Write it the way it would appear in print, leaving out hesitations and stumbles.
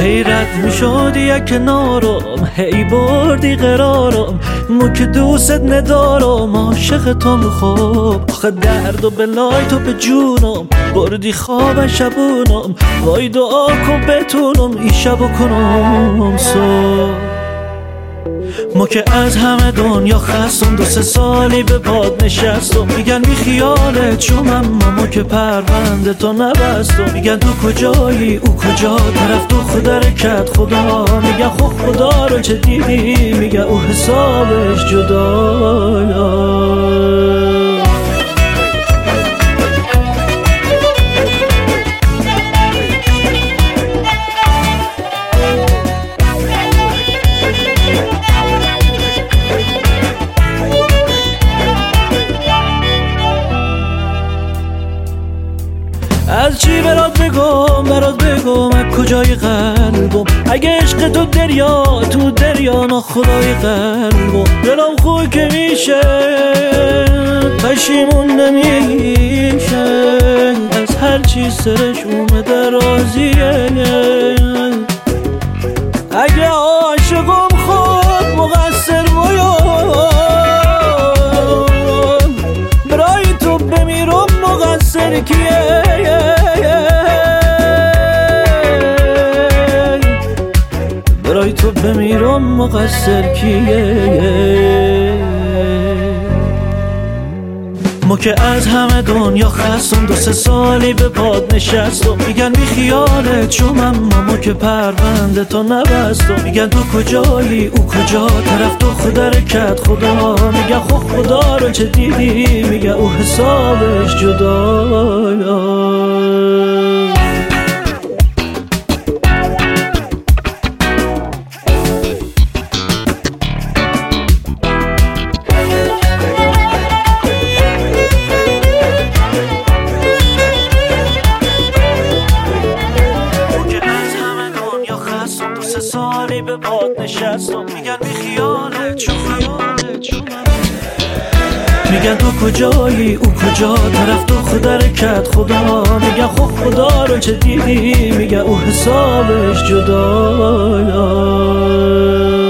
هی رد میشدی یک کنارم، هی بردی قرارم، مو که دوست ندارم، عاشق تو خوب. آخه درد و بلای تو به جونم، بردی خواب شبونم، وای دعا کن بتونم این شبو کنم صبح. ما که از همه دنیا خستم، 2-3 سالی به باد نشستم، میگن بی خیالت شم، اما ما که پرونده تو نبستم. میگن تو کجایی او کجا، طرف تو خود رکت خدا، میگن خب خدا رو چه دیدی، میگن او حسابش جدا. از چی برات بگم از کجای قلبم، اگه عشق تو دریا تو دریا ناخدای قلبم. دلم خوی که میشه پشیمون نمیشه، از هر چی سرش اومده راضیه. اگه عاشقم خود مقصر برای تو بمیرم، مقصر کیه؟ برای تو بمیرم، مقصر کیه؟ ما که از همه دنیا خستم، 2-3 سالی به باد نشستم، میگن بی خیالت شم، اما ما که پرونده تو نبستم. میگن تو کجایی او کجا، طرف تو خود رکت خدا، میگن خب خدا رو چه دیدی، میگن او حسابش جدا. سالی به باد نشستم، میگن بی خیالت شو، میگن تو کجایی او کجا، طرف تو خود رکت خدا، میگن خب خدا رو چه دیدی، میگن او حسابش جدا.